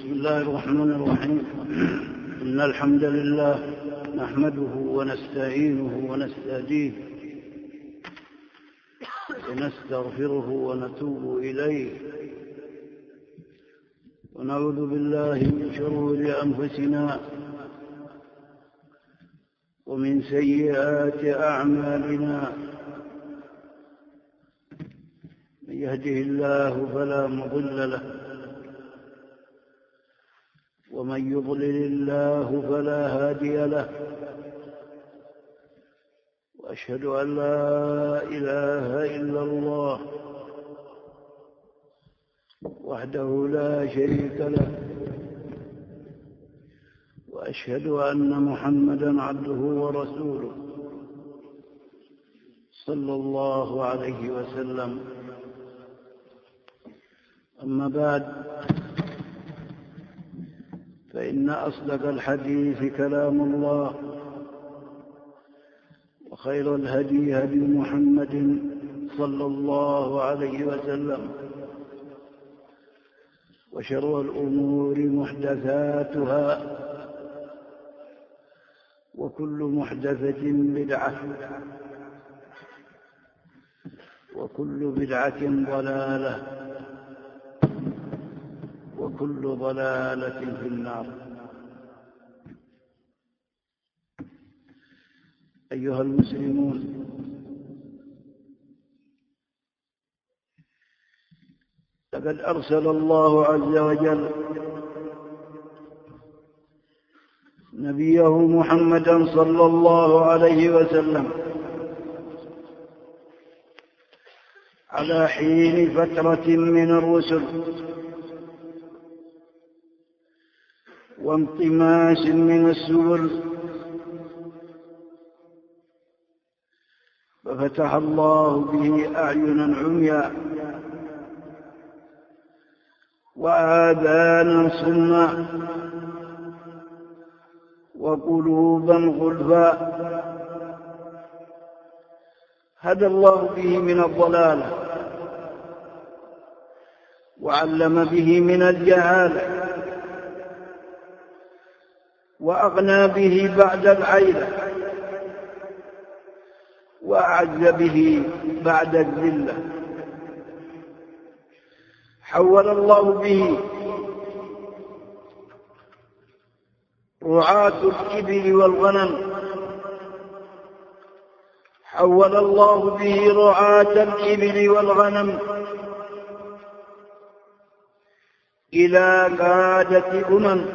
بسم الله الرحمن الرحيم. إن الحمد لله نحمده ونستعينه ونستهديه ونستغفره ونتوب إليه ونعوذ بالله من شرور أنفسنا ومن سيئات أعمالنا. من يهده الله فلا مضل له ومن يضلل الله فلا هادي له، وأشهد أن لا إله إلا الله وحده لا شريك له، وأشهد أن محمدًا عبده ورسوله صلى الله عليه وسلم. أما بعد، فإن أصدق الحديث كلام الله، وخير الهدي هدي محمد صلى الله عليه وسلم، وشر الأمور محدثاتها، وكل محدثة بدعة، وكل بدعة ضلالة، وكل ضلالة في النار. أيها المسلمون، لقد أرسل الله عز وجل نبيه محمدا صلى الله عليه وسلم على حين فترة من الرسل وانطماس من السبل، ففتح الله به أعينا عميا وآذانا صما وقلوبا غلفا، هدى الله به من الضلالة، وعلم به من الجهالة، وأغنى به بعد العيلة، وأعز به بعد الذلة. حول الله به رعاة الإبل والغنم، حول الله به رعاة الإبل والغنم إلى قادة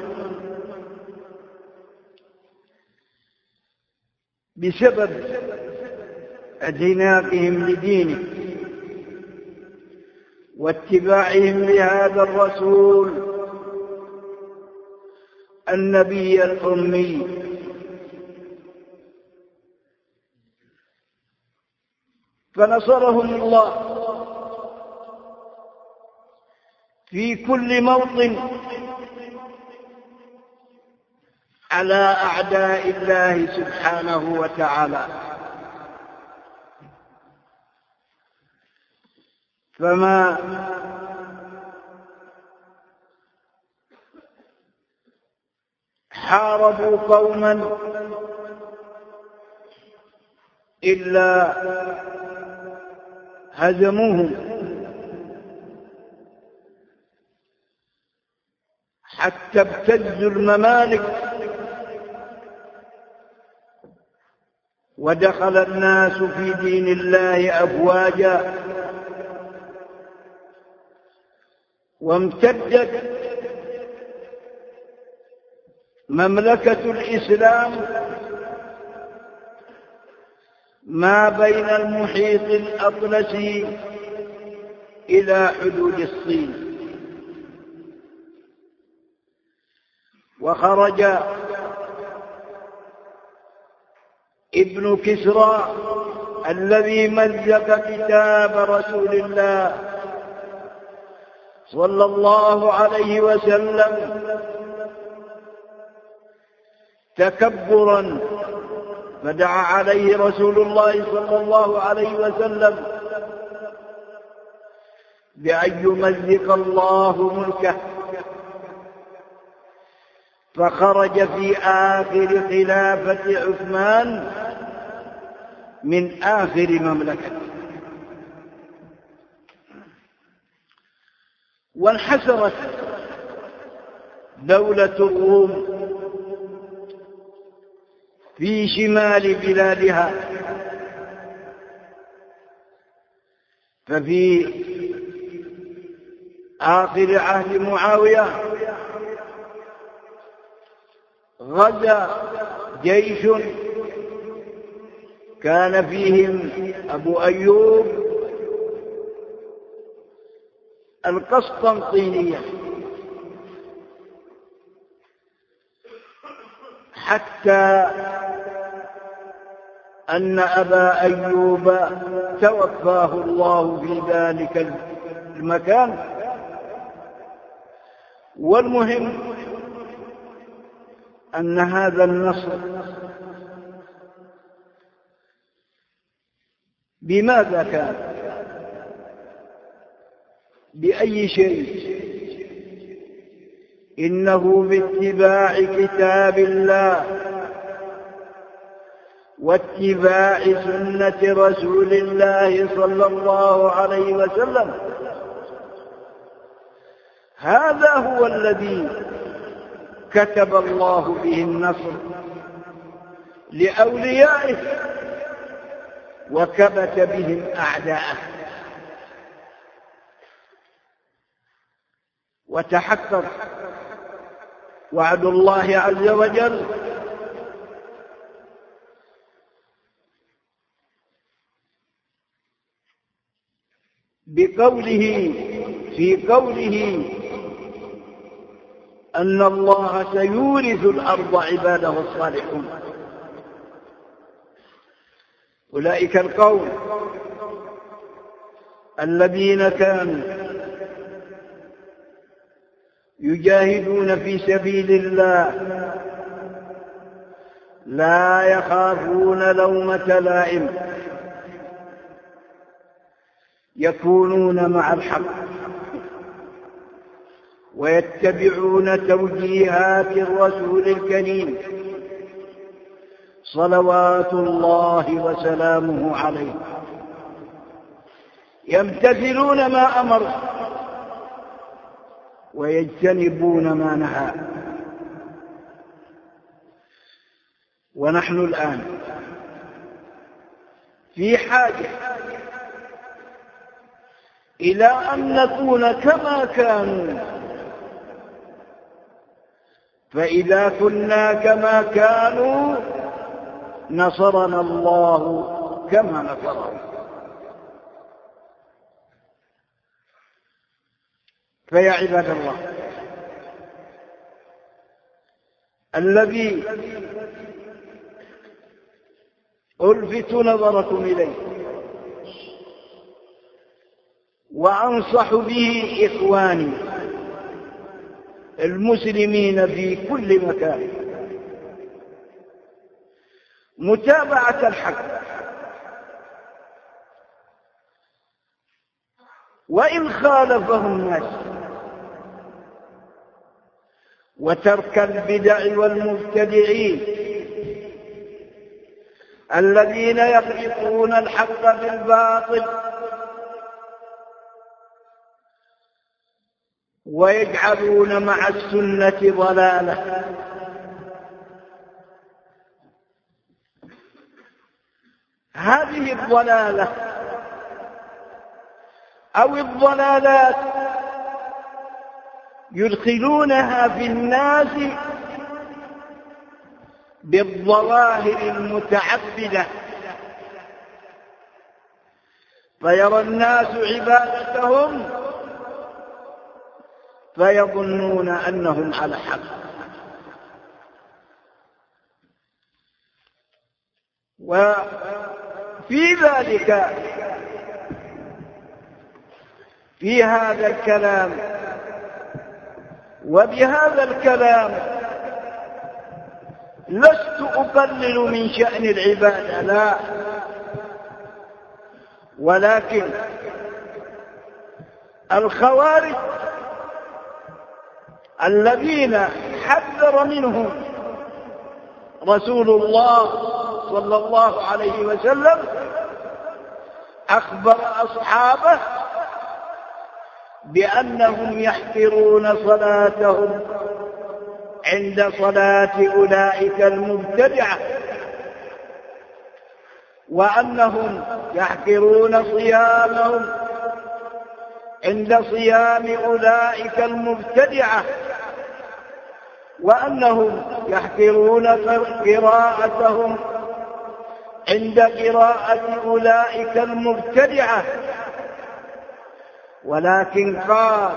بسبب اعتناقهم لدينه واتباعهم لهذا الرسول النبي الأمي. فنصرهم الله في كل موطن على أعداء الله سبحانه وتعالى. فما حاربوا قوما إلا هزموهم، حتى ابتزوا الممالك ودخل الناس في دين الله أفواجا، وامتدت مملكة الإسلام ما بين المحيط الأطلسي إلى حدود الصين. وخرج ابن كسرى الذي مزق كتاب رسول الله صلى الله عليه وسلم تكبرا، فدعا عليه رسول الله صلى الله عليه وسلم بأن يمزق الله ملكه فخرج في آخر خلافة عثمان من آخر مملكته، وانحسرت دولة الروم في شمال بلادها. ففي آخر عهد معاوية غزا جيش كان فيهم أبو أيوب القسطنطينية، حتى أن أبا أيوب توفاه الله في ذلك المكان. والمهم أن هذا النصر بماذا كان؟ بأي شيء؟ إنه باتباع كتاب الله واتباع سنة رسول الله صلى الله عليه وسلم. هذا هو الذي كتب الله به النصر لأوليائه وكبت بهم أعداءه. وتحقق وعد الله عز وجل بقوله في قوله أن الله سيورث الأرض عباده الصالحون. أولئك القوم الذين كانوا يجاهدون في سبيل الله لا يخافون لومة لائم، يكونون مع الحق ويتبعون توجيهات الرسول الكريم صلوات الله وسلامه عليه، يمتثلون ما أمر ويجتنبون ما نهى. ونحن الآن في حاجة إلى أن نكون كما كانوا، فإذا كنا كما كانوا نصرنا الله كما نصرهم. فيا عباد الله، الذي ألفت نظركم إليه وأنصح به إخواني المسلمين في كل مكان متابعة الحق، وإن خالفه الناس، وترك البدع والمبتدعين الذين يخلطون الحق بالباطل ويجعلون مع السنة ضلالة. هذه الضلالة أو الضلالات يدخلونها في الناس بالظواهر المتعبدة، فيرى الناس عبادتهم فيظنون أنهم على حق. وفي ذلك في هذا الكلام وبهذا الكلام لست أقلل من شأن العبادة، لا، ولكن الخوارج الذين حذر منه رسول الله صلى الله عليه وسلم أخبر أصحابه بأنهم يحقرون صلاتهم عند صلاة أولئك المبتدعة، وأنهم يحقرون صيامهم عند صيام أولئك المبتدعة، وأنهم يحقرون قراءتهم عند قراءة أولئك المبتدعة. ولكن قال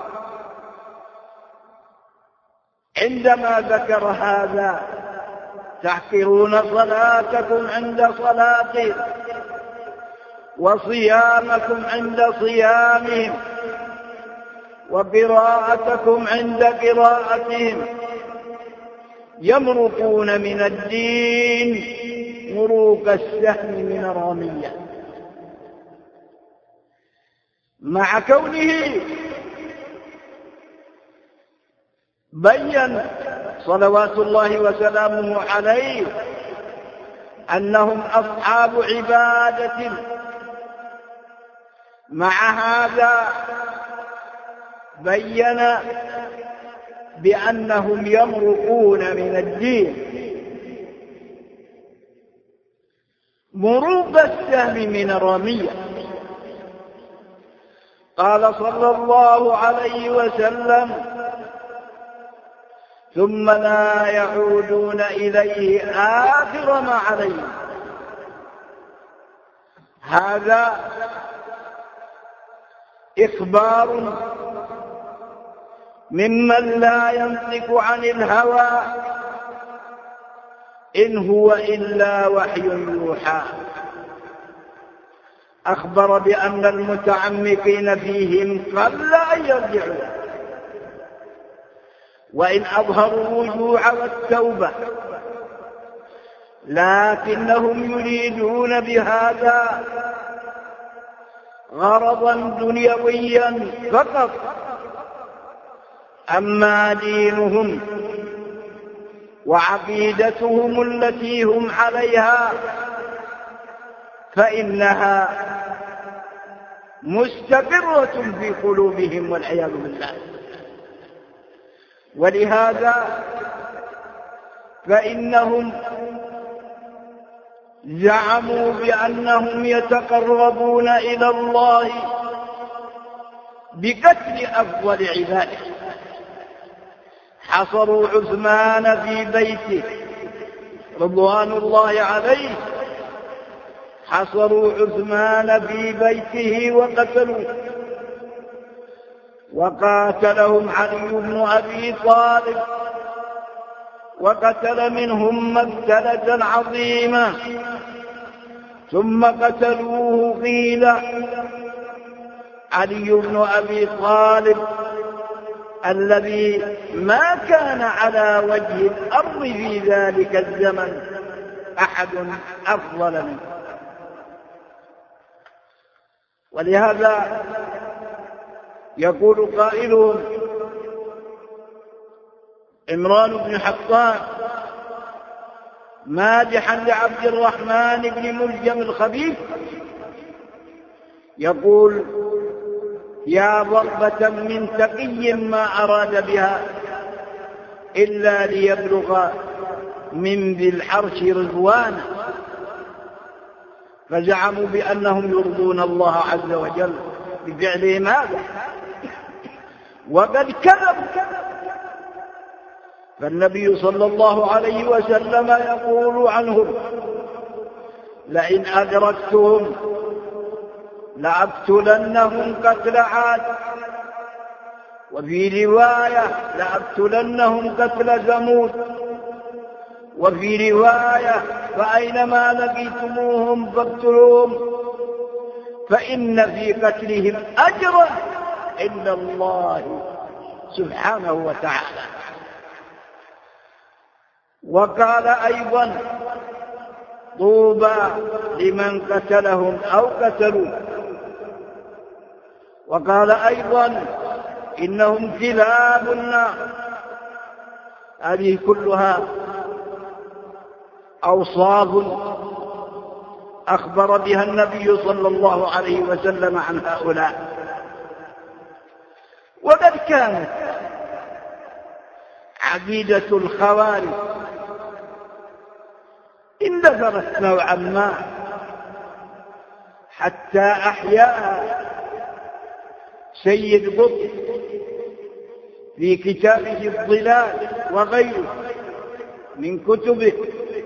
عندما ذكر هذا تحقرون صلاتكم عند صلاتهم وصيامكم عند صيامهم وقراءتكم عند قراءتهم، يمرقون من الدين مروق السهم من رامية، مع كونه بين صلوات الله وسلامه عليه أنهم أصحاب عبادة، مع هذا بين بأنهم يمرقون من الدين مروق السهم من الرمية. قال صلى الله عليه وسلم: ثم لا يعودون إليه آخر ما عليه. هذا إخبار ممن لا ينطق عن الهوى إن هو إلا وحي يوحى. أخبر بأن المتعمقين فيهم قل أن يرجعوا، وإن أظهروا الرجوع والتوبة، لكنهم يريدون بهذا غرضا دنيويا فقط. أما دينهم وعقيدتهم التي هم عليها فإنها مستقرة في قلوبهم والعياذ بالله. ولهذا فإنهم زعموا بأنهم يتقربون إلى الله بقتل أفضل عباده. حصروا عثمان في بيته رضوان الله عليه، حصروا عثمان في بيته وقتلوه، وقاتلهم علي بن أبي طالب وقتل منهم مقتلة عظيمة، ثم قتلوه. قيل علي بن أبي طالب الذي ما كان على وجه الأرض في ذلك الزمن أحد أفضل منه. ولهذا يقول قائلهم عمران بن حطان مادحا لعبد الرحمن بن ملجم الخبيث، يقول: يا ضربة من تقي ما أراد بها إلا ليبلغ من ذي العرش رضوانا. فزعموا بأنهم يرضون الله عز وجل بفعلهم هذا، وقد كذبوا. فالنبي صلى الله عليه وسلم يقول عنهم: لئن أدركتهم لأقتلنهم قتل عاد، وفي رواية لأقتلنهم قتل ثمود، وفي رواية فأينما لقيتموهم فاقتلوهم فإن في قتلهم أجرا عند الله سبحانه وتعالى. وقال أيضا: طوبى لمن قتلهم أو قتلوا. وقال أيضا: إنهم كلاب النار. هذه كلها أوصاف أخبر بها النبي صلى الله عليه وسلم عن هؤلاء. وقد كانت عقيدة الخوارج اندثرت نوعا ما حتى أحياها سيد قطب في كتابه الظلال وغيره من كتبه،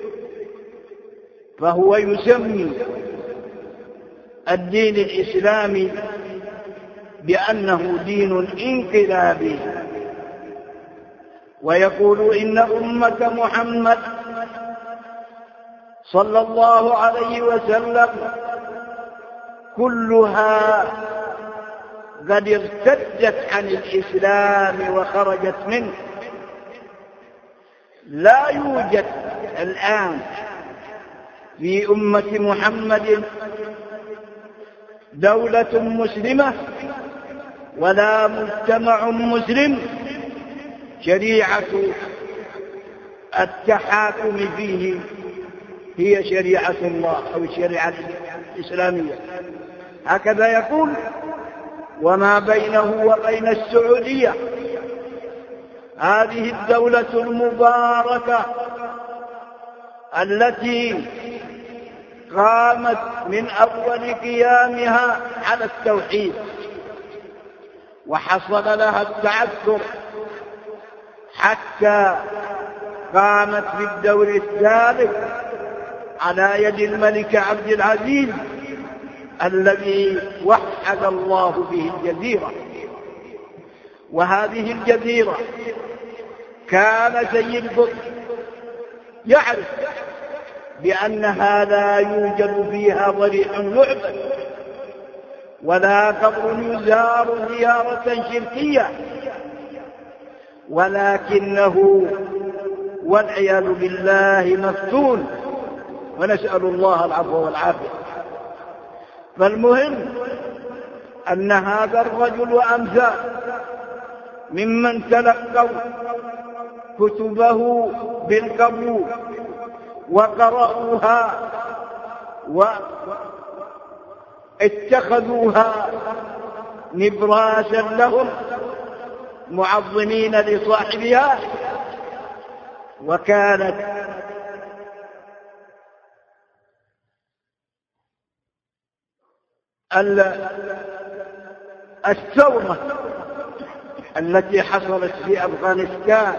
فهو يسمي الدين الإسلامي بأنه دين انقلابي، ويقول إن أمة محمد صلى الله عليه وسلم كلها قد ارتدت عن الإسلام وخرجت منه. لا يوجد الآن في أمة محمد دولة مسلمة ولا مجتمع مسلم شريعة التحاكم فيه هي شريعة الله أو الشريعة الإسلامية. هكذا يقول: وما بينه وبين السعودية هذه الدولة المباركة التي قامت من أول قيامها على التوحيد وحصل لها التعثر حتى قامت في الدور الثالث على يد الملك عبد العزيز الذي وحد الله به الجزيرة. وهذه الجزيرة كان سيد قطب يعرف بأنها لا يوجد فيها ضريح يعبد ولا قبر يزار زيارة شركية، ولكنه والعياذ بالله مفتون، ونسأل الله العفو والعافية. فالمهم أن هذا الرجل وأمثال ممن تلقوا كتبه بالقبول وقرأوها واتخذوها نبراسا لهم معظمين لصاحبها، وكانت الثورة التي حصلت في أفغانستان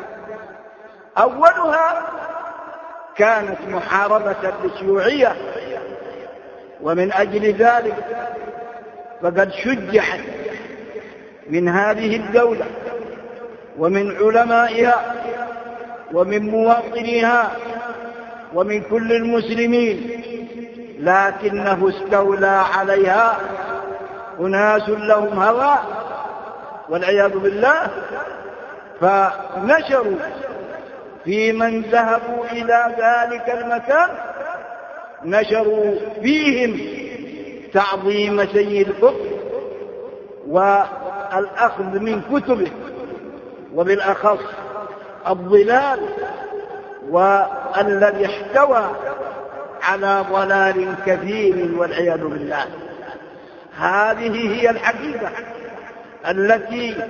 أولها كانت محاربة للشيوعية، ومن أجل ذلك فقد شجعت من هذه الدولة ومن علمائها ومن مواطنيها ومن كل المسلمين، لكنه استولى عليها أناس لهم هوى والعياذ بالله، فنشروا في من ذهبوا إلى ذلك المكان نشروا فيهم تعظيم سيد قطب والأخذ من كتبه، وبالأخص الظلال، والذي احتوى على ضلال كثير والعياذ بالله. هذه هي الحقيقة التي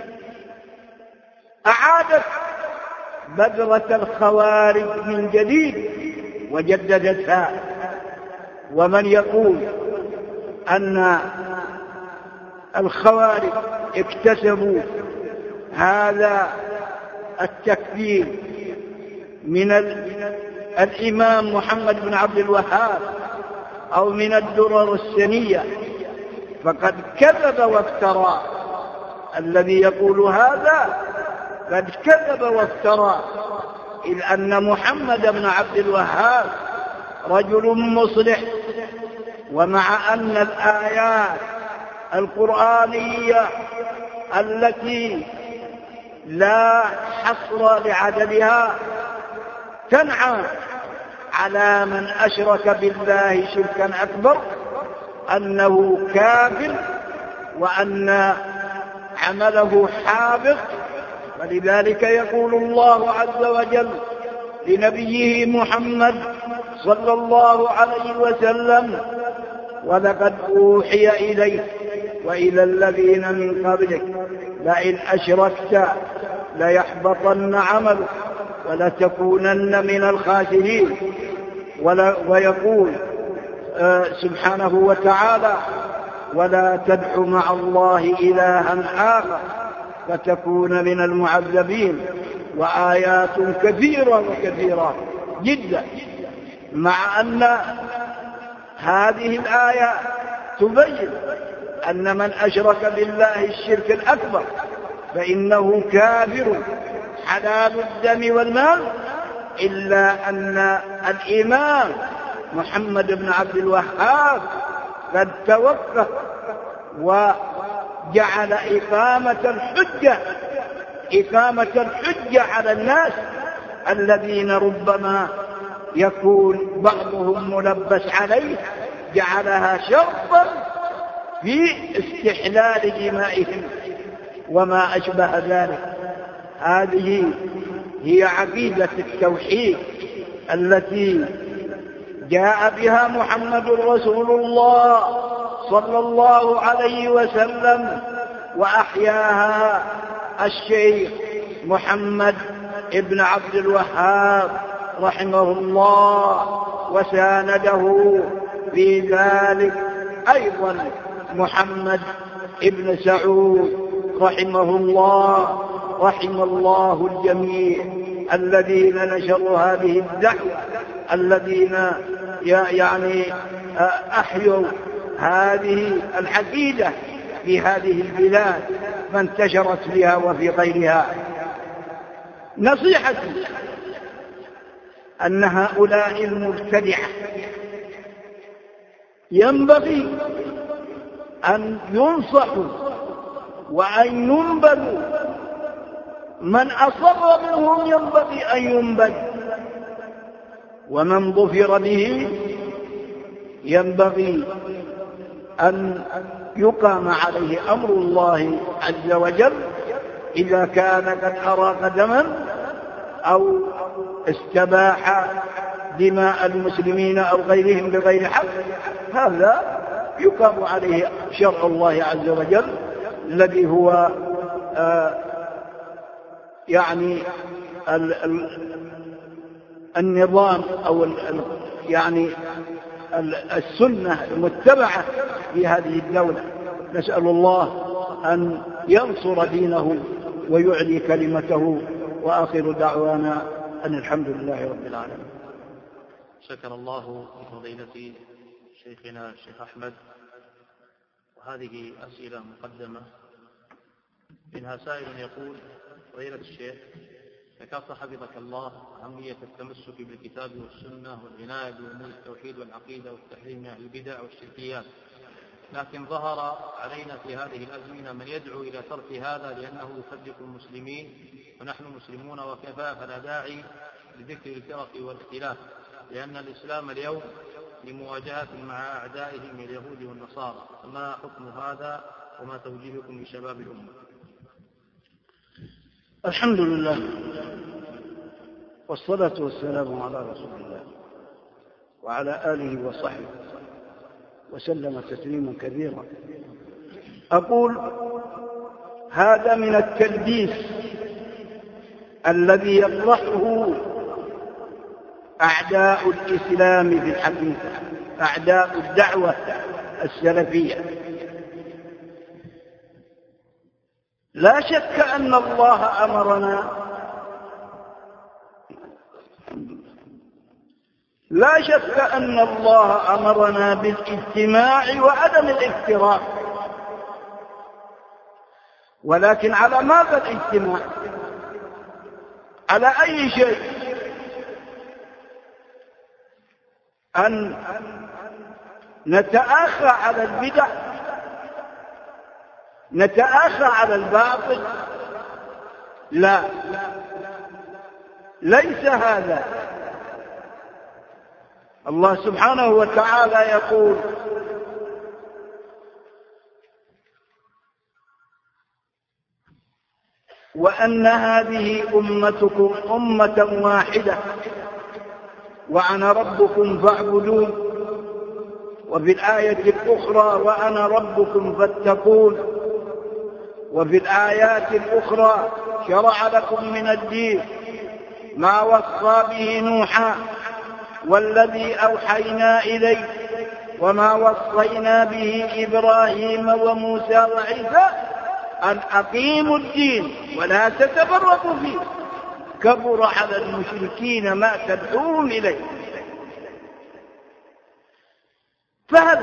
أعادت بذرة الخوارج من جديد وجددتها. ومن يقول أن الخوارج اكتسبوا هذا التكفير من الإمام محمد بن عبد الوهاب أو من الدرر السنية فقد كذب وافترى. الذي يقول هذا قد كذب وافترى، إذ أن محمد بن عبد الوهاب رجل مصلح، ومع أن الآيات القرآنية التي لا حصر لعددها تنعى على من أشرك بالله شركا أكبر أنه كافر وأن عمله حابط ولذلك يقول الله عز وجل لنبيه محمد صلى الله عليه وسلم: ولقد أوحي إليك وإلى الذين من قبلك لئن أشركت ليحبطن عملك ولتكونن من الخاسرين. ويقول سبحانه وتعالى: ولا تدع مع الله إلها آخر فتكون من المعذبين. وآيات كثيرة وكثيرة جدا، مع أن هذه الآية تبين أن من أشرك بالله الشرك الأكبر فإنه كافر حلال الدم والمال، إلا أن الإمام محمد بن عبد الوهاب قد توقف وجعل إقامة الحجة على الناس الذين ربما يكون بعضهم ملبس عليه، جعلها شرطا في استحلال دمائهم وما أشبه ذلك. هذه هي عقيدة التوحيد التي جاء بها محمد رسول الله صلى الله عليه وسلم، وأحياها الشيخ محمد ابن عبد الوهاب رحمه الله، وسانده في ذلك أيضا محمد ابن سعود رحمه الله. رحم الله الجميع الذين نشروا هذه الدعوة، الذين أحيوا هذه العقيدة في هذه البلاد فانتشرت بها وفي غيرها. نصيحتي أن هؤلاء المبتدعة ينبغي أن ينصحوا وأن ينبذوا، من أصر منهم ينبغي أن ينبذ، ومن ظفر به ينبغي أن يقام عليه أمر الله عز وجل إذا كان قد أراق دما أو استباح دماء المسلمين أو غيرهم بغير حق، هذا يقام عليه شرع الله عز وجل الذي هو النظام أو السنة المتبعة في هذه الدولة. نسأل الله أن ينصر دينه ويعلي كلمته، وآخر دعوانا أن الحمد لله رب العالمين. شكر الله لفضيلة شيخنا الشيخ أحمد. وهذه أسئلة مقدمة، منها سائل يقول: فضيلة الشيخ، ذكرت حفظك الله أهمية التمسك بالكتاب والسنة والعناية بأمور التوحيد والعقيدة والتحريم من أهل البدع والشركيات، لكن ظهر علينا في هذه الأزمنة من يدعو إلى ترك هذا لأنه يفرق المسلمين ونحن مسلمون وكفى، فلا داعي لذكر الفرق والاختلاف، لأن الإسلام اليوم لمواجهة مع أعدائه من اليهود والنصارى. فما حكم هذا وما توجيهكم لشباب الأمة؟ الحمد لله والصلاة والسلام على رسول الله وعلى آله وصحبه وسلم تسليما كثيرا. أقول: هذا من التلبيس الذي يطرحه أعداء الإسلام في الحقيقة، أعداء الدعوة السلفية. لا شك أن الله أمرنا، لا شك أن الله أمرنا بالاجتماع وعدم الافتراق، ولكن على ماذا الاجتماع؟ على أي شيء؟ أن نتآخى على البدع، نتآخى على الباطل؟ لا، ليس هذا. الله سبحانه وتعالى يقول: وأن هذه أمتكم أمة واحدة وأنا ربكم فاعبدون. وفي الآية الأخرى وأنا ربكم فاتقون. وفي الآيات الأخرى شرع لكم من الدين ما وصى به نوحا والذي أوحينا إليه وما وصينا به إبراهيم وموسى وعيسى أن أقيموا الدين ولا تتفرقوا فيه كبر على المشركين ما تدعوهم إليه. فهل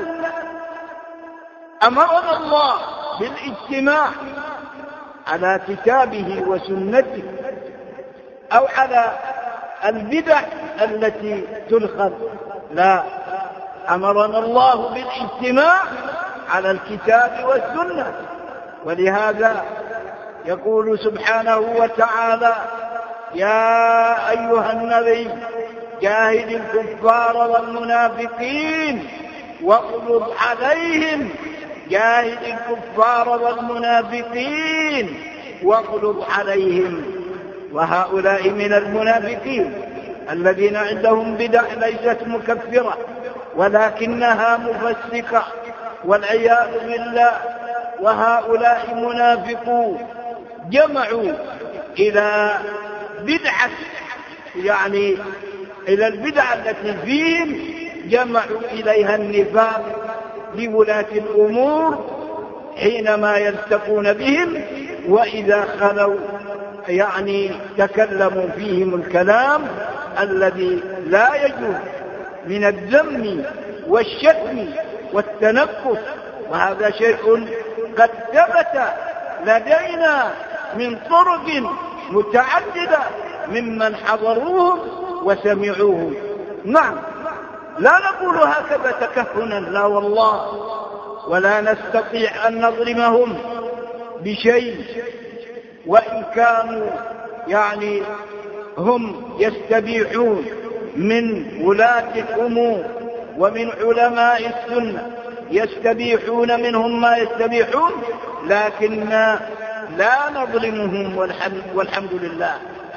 أمرنا الله بالاجتماع على كتابه وسنته أو على البدع التي تلخذ؟ لا، أمرنا الله بالاجتماع على الكتاب والسنة. ولهذا يقول سبحانه وتعالى: يا أيها النبي جاهد الكفار والمنافقين واغلظ عليهم. جاهد الكفار والمنافقين واغلظ عليهم. وهؤلاء من المنافقين الذين عندهم بدع ليست مكفرة ولكنها مفسقة والعياذ بالله. وهؤلاء منافقون جمعوا إلى بدعة، يعني إلى البدعة التي فيهم جمعوا إليها النفاق لولاة الأمور حينما يلتقون بهم، وإذا خلوا يعني تكلموا فيهم الكلام الذي لا يجوز من الذم والشتم والتنكس. وهذا شيء قد ثبت لدينا من طرق متعددة ممن حضروهم وسمعوهم. نعم، لا نقول هكذا تكهنا، لا والله، ولا نستطيع أن نظلمهم بشيء، وإن كانوا يعني هم يستبيحون من ولاة الأمور ومن علماء السنة، يستبيحون منهم ما يستبيحون، لكن لا نظلمهم والحمد لله.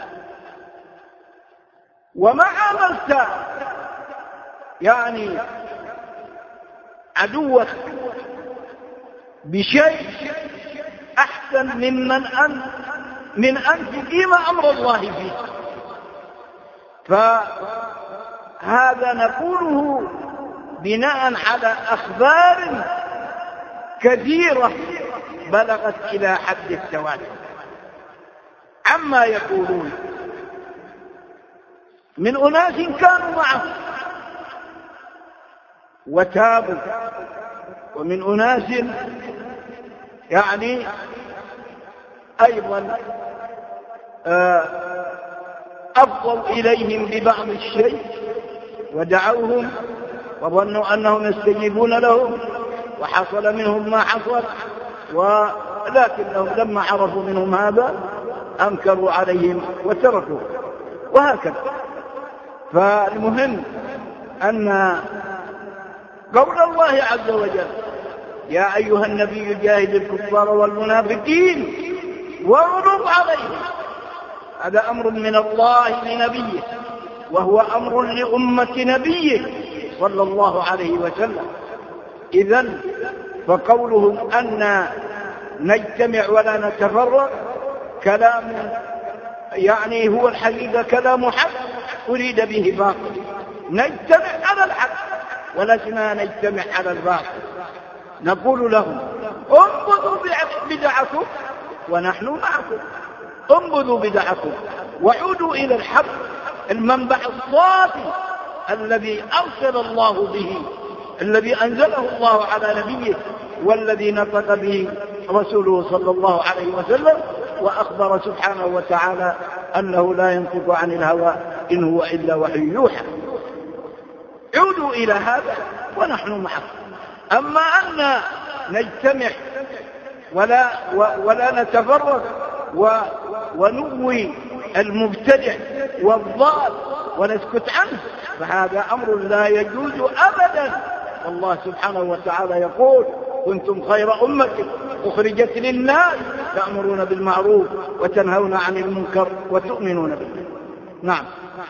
وما عاملت يعني عدوك بشيء أحسن من أن تقيم أمر الله فيه. فهذا نقوله بناء على أخبار كثيرة بلغت إلى حد التواتر عما يقولون من أناس كانوا معه وتابوا، ومن أناس يعني أيضا أفضوا إليهم ببعض الشيء ودعوهم وظنوا أنهم يستجيبون لهم، وحصل منهم ما حصل، ولكنهم لما عرفوا منهم هذا أنكروا عليهم وتركوا، وهكذا. فالمهم أن قول الله عز وجل: يا أيها النبي جاهد الكفار والمنافقين واغلظ عليهم، هذا أمر من الله لنبيه، وهو أمر لأمة نبيه صلى الله عليه وسلم. إذن فقولهم أن نجتمع ولا نتفرق كلام يعني هو الحقيقة كلام حق أريد به باطل. نجتمع على الحق ولسنا نجتمع على الباطل. نقول لهم: انبذوا بدعكم ونحن معكم، انبذوا بدعكم وعودوا إلى الحق، المنبع الصافي الذي أرسل الله به، الذي أنزله الله على نبيه، والذي نطق به رسوله صلى الله عليه وسلم، وأخبر سبحانه وتعالى أنه لا ينطق عن الهوى إن هو إلا وحي يوحى. عودوا إلى هذا ونحن معكم. أما أن نجتمع ولا نتفرق ونغوي المبتدع والضال ونسكت عنه، فهذا أمر لا يجوز أبدا. الله سبحانه وتعالى يقول: كنتم خير أمة أخرجت للناس تأمرون بالمعروف وتنهون عن المنكر وتؤمنون بالله. نعم.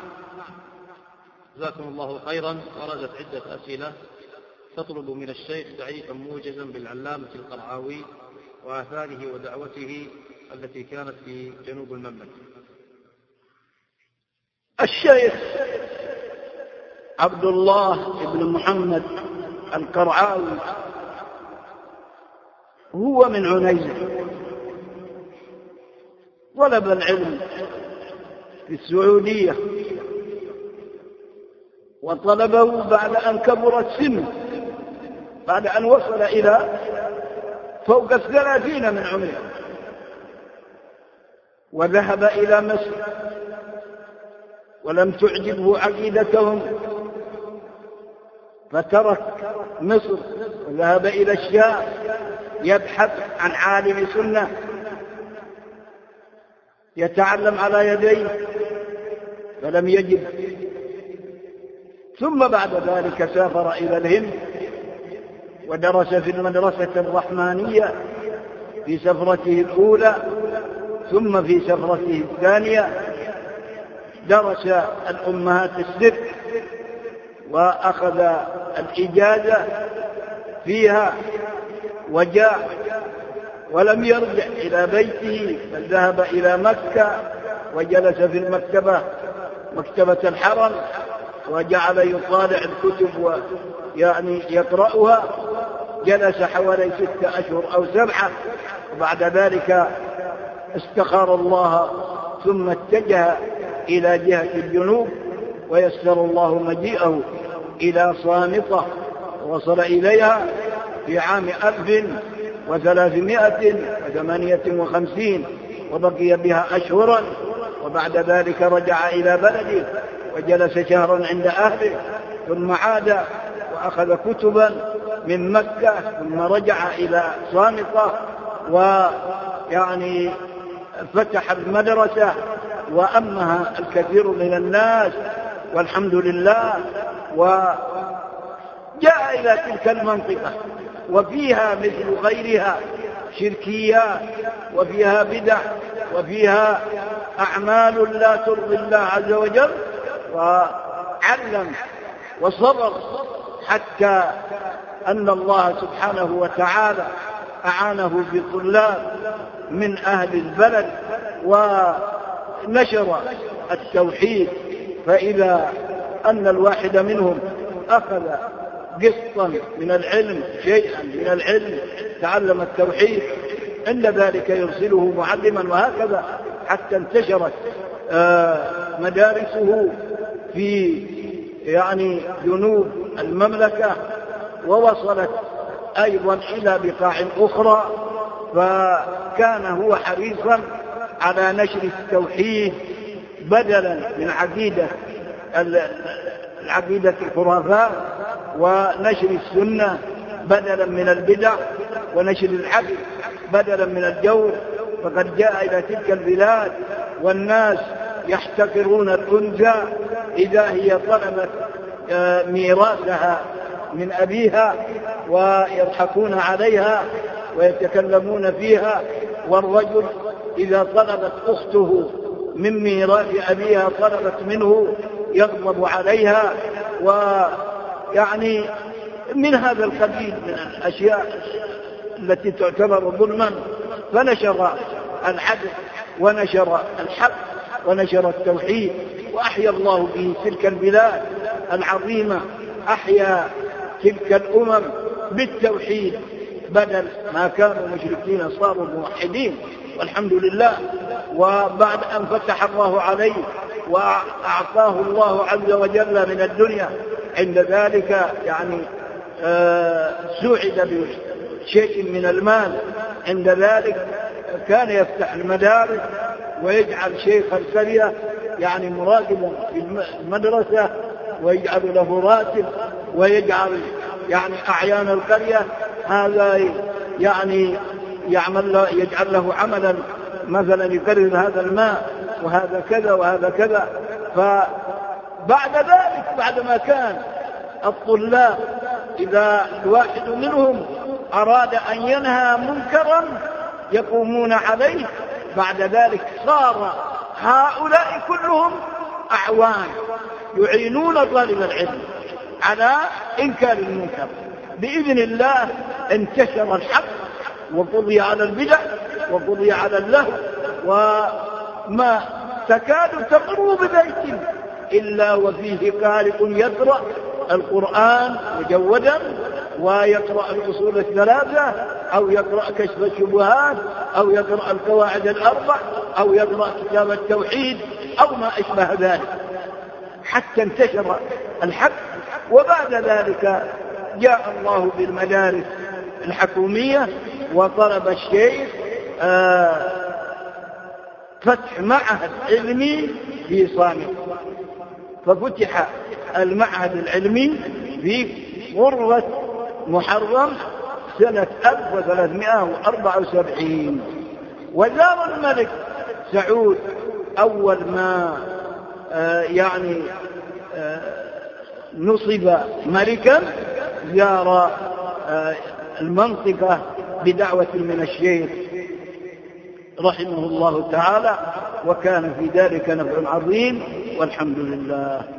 جزاكم الله خيرا. وردت عدة أسئلة تطلب من الشيخ تعريفا موجزا بالعلامة القرعاوي وآثاره ودعوته التي كانت في جنوب المملكة. الشيخ عبد الله بن محمد القرعاوي هو من عنيزة، طلب العلم في السعودية، وطلبه بعد أن كبرت سنه، بعد أن وصل إلى فوق 30 من عمره، وذهب إلى مصر ولم تعجبه عقيدتهم فترك مصر وذهب إلى الشام يبحث عن عالم سنة يتعلم على يديه فلم يجد، ثم بعد ذلك سافر إلى الهند ودرس في المدرسة الرحمانية في سفرته الأولى، ثم في سفرته الثانية درس الأمهات الست وأخذ الإجازة فيها وجاء ولم يرجع إلى بيته بل ذهب إلى مكة وجلس في المكتبة، مكتبة الحرم، وجعل يطالع الكتب ويعني يقرأها. جلس حوالي 6 أشهر أو 7، وبعد ذلك استخار الله ثم اتجه إلى جهة الجنوب، ويسر الله مجيئه إلى صامتة، وصل إليها في عام 1358 وبقي بها أشهرا، وبعد ذلك رجع إلى بلده وجلس شهرا عند أهله، ثم عاد وأخذ كتبا من مكة، ثم رجع إلى صامتة ويعني فتح المدرسة وأمها الكثير من الناس والحمد لله. وجاء إلى تلك المنطقة وفيها مثل غيرها شركيات، وفيها بدع، وفيها أعمال لا ترضي الله عز وجل، وعلم وصبر حتى أن الله سبحانه وتعالى أعانه بطلاب من أهل البلد ونشر التوحيد، فإذا أن الواحد منهم أخذ قسطا من العلم، شيئا من العلم، تعلم التوحيد، عند ذلك يرسله معلما، وهكذا حتى انتشرت مدارسه في يعني جنوب المملكة، ووصلت أيضا إلى بقاع أخرى، فكان هو حريصا على نشر التوحيد بدلا من عقيدة الخرافات، ونشر السنة بدلا من البدع، ونشر العدل بدلا من الجور. فقد جاء إلى تلك البلاد والناس يحتقرون الأنثى إذا هي طلبت ميراثها من أبيها، ويضحكون عليها ويتكلمون فيها، والرجل إذا طلبت أخته من ميراث أبيها طلبت منه يغضب عليها، ويعني من هذا القبيل من الأشياء التي تعتبر ظلما. فنشر العدل ونشر الحق ونشر التوحيد، وأحيا الله به تلك البلاد العظيمة، أحيا تلك الأمم بالتوحيد، بدل ما كانوا مشركين صاروا موحدين والحمد لله. وبعد أن فتح الله عليه وأعطاه الله عز وجل من الدنيا، عند ذلك يعني سعد بشيء من المال، عند ذلك كان يفتح المدارس ويجعل شيخ القرية يعني مراقبا في المدرسة، ويجعل له راتب، ويجعل يعني أعيان القرية هذا يعني يجعل له عملا، مثلا يكرر هذا الماء وهذا كذا وهذا كذا. فبعد ذلك بعد ما كان الطلاب إذا الواحد منهم أراد أن ينهى منكرا يقومون عليه، بعد ذلك صار هؤلاء كلهم أعوان يعينون طالب العلم على إنكار المنكر. بإذن الله انتشر الحق وقضي على البدع وقضي على اللهو، وما تكاد تمر ببيت إلا وفيه قارئ يقرأ القرآن مجودا ويقرأ الأصول الثلاثة أو يقرأ كشف الشبهات أو يقرأ القواعد الأربع أو يقرأ كتاب التوحيد أو ما أشبه ذلك، حتى انتشر الحق. وبعد ذلك جاء الله بالمدارس الحكومية وطلب الشيخ فتح معهد علمي في صامت، ففتح المعهد العلمي في غرة محرم سنة 1374. وزار الملك سعود أول ما نصب ملكا زار المنطقة بدعوة من الشيخ رحمه الله تعالى، وكان في ذلك نفع عظيم، والحمد لله.